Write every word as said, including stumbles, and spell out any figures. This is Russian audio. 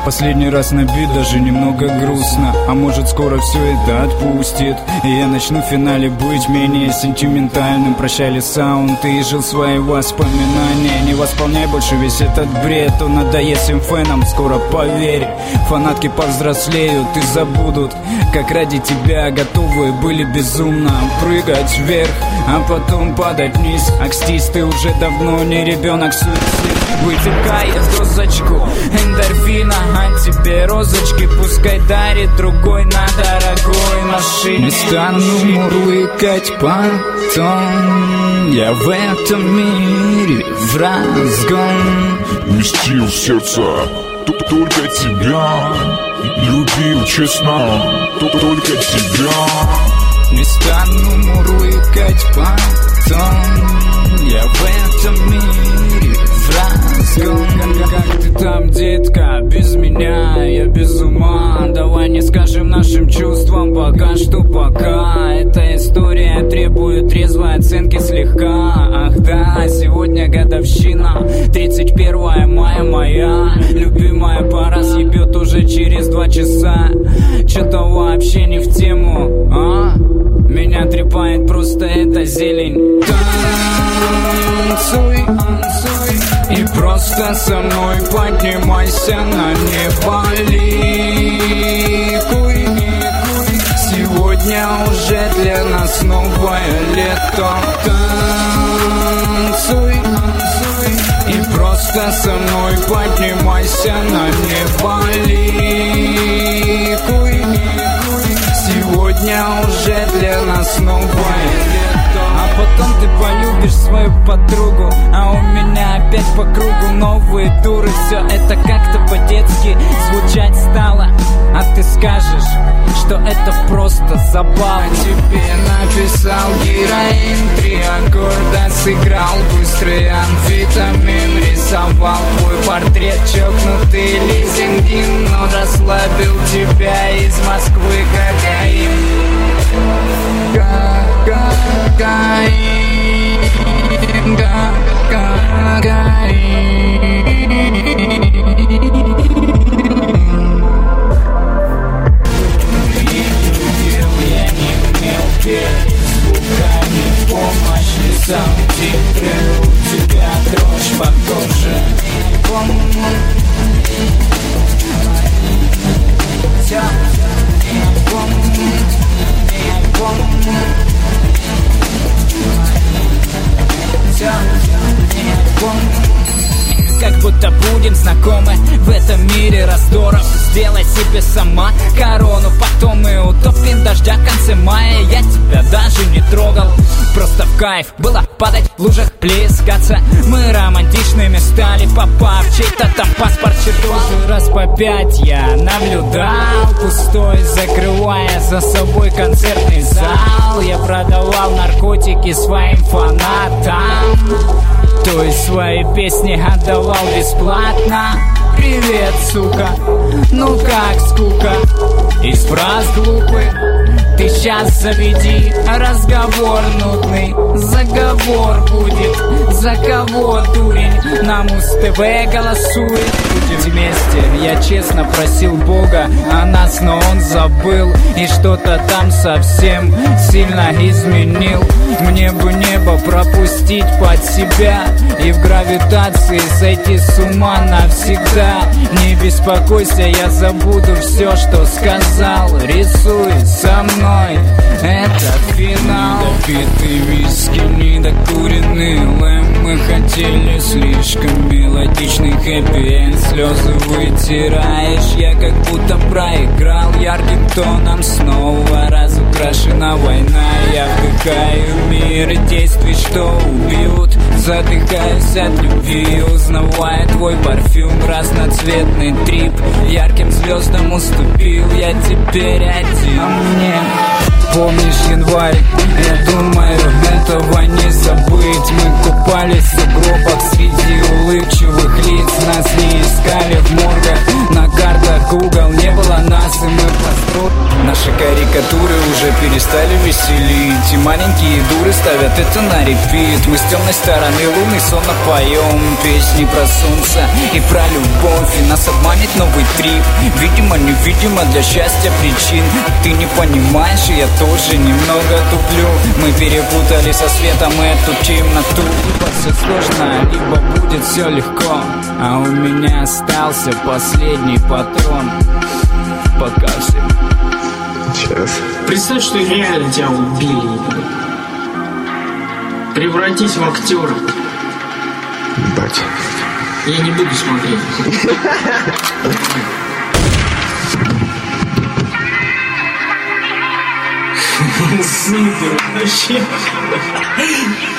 Последний раз на бит, даже немного грустно. А может скоро все это отпустит, и я начну в финале быть менее сентиментальным. Прощали саунд, ты жил свои воспоминания. Не восполняй больше весь этот бред, он надоест всем фенам. Скоро, поверь, фанатки повзрослеют и забудут, как ради тебя готовы были безумно прыгать вверх, а потом падать вниз. Акстись, ты уже давно не ребенок, суицид вытекает дозочку эндорфина, а тебе розочки пускай дарит другой на дорогой машине. Не стану мурлыкать потом, я в этом мире в разгон. Вместил в сердце только тебя, любил честно только тебя. Не стану мурлыкать потом, я в этом мире в разгон. Как ты там, детка, без меня я без ума. Давай не скажем нашим чувствам пока что пока. Эта история требует трезвой оценки слегка. Ах да, сегодня годовщина, тридцать первое мая моя. Любимая пара съебет уже через два часа. Что-то вообще не в тему, а? Меня трепает просто эта зелень. Танцуй, танцуй и просто со мной поднимайся на небо. Ликуй, ликуй. Сегодня уже для нас новое лето. Танцуй, танцуй и просто со мной поднимайся на небо. Ликуй, ликуй. Сегодня уже для нас новое лето. А потом ты полюбишь свою подругу, а у меня опять по кругу новые дуры. Все это как-то по-детски звучать стало, а ты скажешь, что это просто забавно. Тебе написал героин, три аккорда сыграл, быстрый амфетамин рисовал твой портрет, чокнутый лизингин, но расслабил тебя из Москвы кокаин. Кокаин, кокаин. Звуками помощи, саундтитры, у тебя дрожь по коже. Как будто будем знакомы в этом мире раздоров. Сделай себе сама корону, потом и утопим дождя в конце мая. Я тебя даже не трогал, просто в кайф было падать в лужах, плескаться. Мы романтичными стали, попав в чей-то там паспорт чердой. Раз по пять я наблюдал пустой, закрывая за собой концертный зал. Я продавал наркотики своим фанатам, то есть свои песни отдавал бесплатно. Привет, сука, ну как скука? Из фраз глупых ты сейчас заведи разговор нудный. Заговор будет, за кого, дурень? На Муз-ТВ голосует. Будем вместе, я честно просил Бога о нас, но он забыл и что-то там совсем сильно изменил. Мне бы небо пропустить под себя и в гравитации сойти с ума навсегда. Не беспокойся, я забуду все, что сказал. Рисуй со мной, это финал. Недопитый виски, недокуренный лэм. Мы хотели слишком мелодичный хэппи-энд. Слезы вытираешь, я как будто проиграл. Ярким тоном снова разукрашена война. Я вдыхаю мир действий, что убьют. Задыхаюсь от любви, узнавая твой парфюм. Разноцветный трип, ярким звездам уступил. Я теперь один. А мне помнишь январь? Я думаю, этого не забыть. Мы купались в сугробах среди улыбчивых лиц. Нас не искали в моргах, на картах Google не было нас, и мы построили. Наши карикатуры уже перестали веселить, и маленькие дуры ставят это на репит. Мы с темной стороны луны сонно поем песни про солнце и про любовь, и нас обманет новый трип. Видимо, невидимо для счастья причин. Ты не понимаешь, и я тоже немного туплю. Мы перепутали со светом эту темноту. Либо все сложно, либо будет все легко, а у меня остался последний патрон. Пока все. Сейчас. Представь, что реально тебя убили. Превратись в актера. Бать. Я не буду смотреть. Супер вообще.